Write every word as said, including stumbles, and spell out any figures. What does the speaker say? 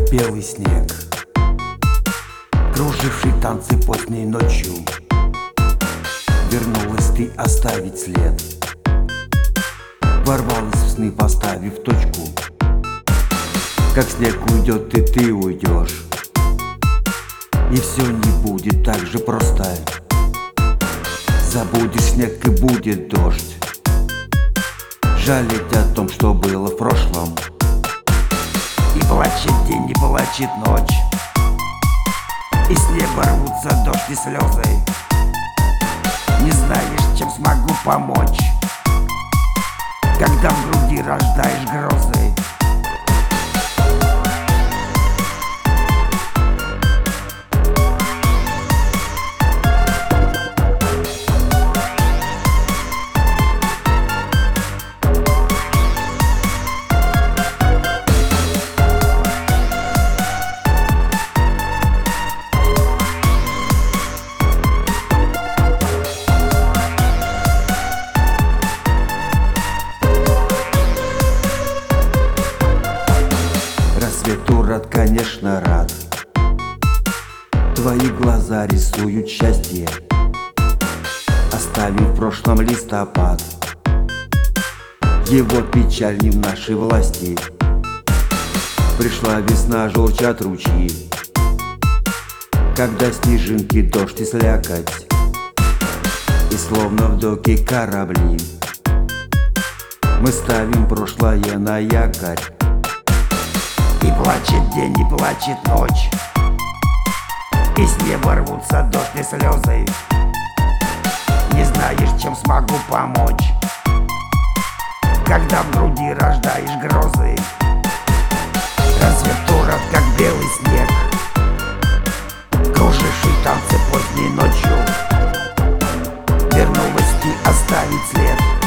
белый снег, круживший танцы поздней ночью. Вернулась ты оставить след, ворвалась в сны, поставив точку. Как снег уйдет, и ты уйдешь, и все не будет так же просто. Забудешь снег, и будет дождь. Жалеть о том, что было в прошлом. И плачет день, и плачет ночь, и с неба рвутся дождь и слезы. Не знаешь, чем смогу помочь, когда в груди рождаешь грозы. Рассвету рад, конечно, рад. Твои глаза рисуют счастье, оставив в прошлом листопад. Его печаль не в нашей власти. Пришла весна, журчат ручьи, когда снежинки, дождь и слякоть, и словно в доке корабли мы ставим прошлое на якорь. И плачет день, и плачет ночь, и с неба рвутся дождь и слезы. Не знаешь, чем смогу помочь, когда в груди рождаешь грозы. Рассвет урод, как белый снег, круживший танцы поздней ночью. Вернулась ты оставить след.